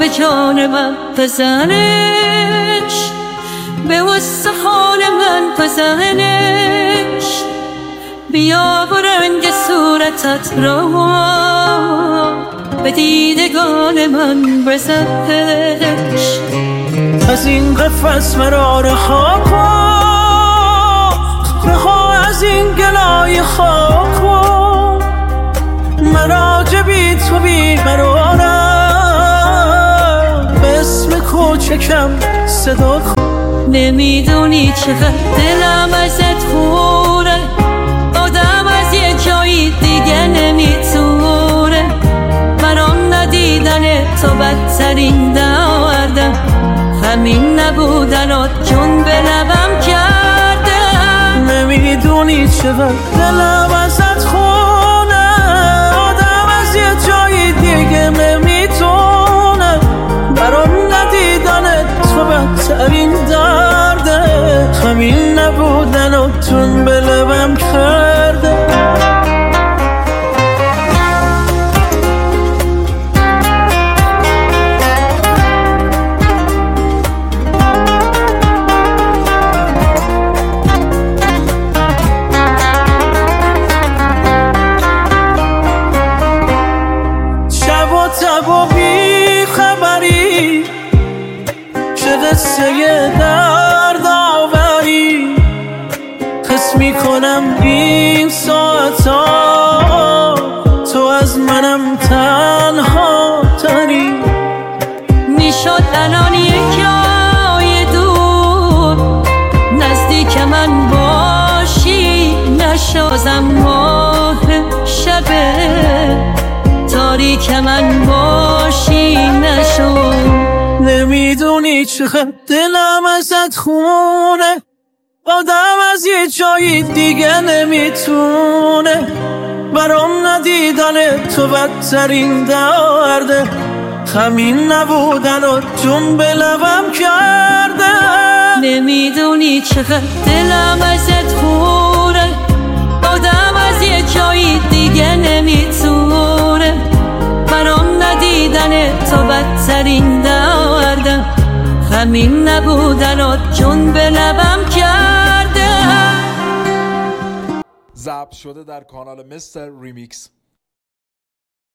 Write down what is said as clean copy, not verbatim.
به جان من بزنش، به وسط حال من بزنش، بیا و رنگ صورتت را به دیدگان من بزنش. از این قفس مرا رها کن، رها از این گلای خاک کن، مرا جبی تو بیقرارم، به اسم کوچکم صدا کن. نمیدونی چقدر دلم ازت خوره، آدم از یه جایی دیگه نمیتونه، برام ندیدن تو بدترین دردم، همین نبودنات جون به لبم کرده. نمیدونی چقدر دلم ازت خونه، آدم از یه جایی دیگه نمیتونه، برام ندیدن تو بدترین درده، همین نبودنات جون به لبم کرده. تب و بی خبری چه قصه درد آوری، حس میکنم این ساعتا تو از منم تنها تری. میشد الان یک جای دور نزدیک من باشی، نشازم ماه شبه تاریک من باشی نشو. نمیدونی چقدر دلم ازت خونه، آدم از یه جایی دیگه نمیتونه، برام ندیدن تو بدترین درده، همین نبودن و جون به لبم کرده. نمیدونی چقدر دلم ازت خوره، آدم از یه جایی دیگه نمیتونه، برام ندیدن تو بدترین دردم، همین نبودنات جون به لبم کرده. ضبط شده در کانال مستر ریمیکس.